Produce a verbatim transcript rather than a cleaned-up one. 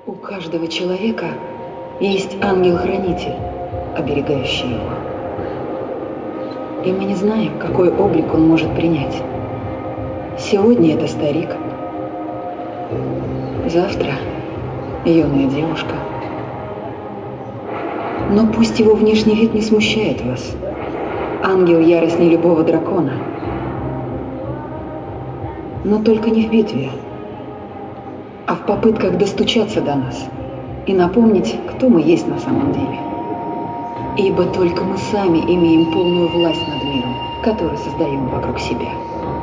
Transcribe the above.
У каждого человека есть ангел-хранитель, оберегающий его. И мы не знаем, какой облик он может принять. Сегодня это старик, завтра юная девушка. Но пусть его внешний вид не смущает вас. Ангел яростней любого дракона. Но только не в битве, а в попытках достучаться до нас и напомнить, кто мы есть на самом деле. Ибо только мы сами имеем полную власть над миром, который создаем вокруг себя.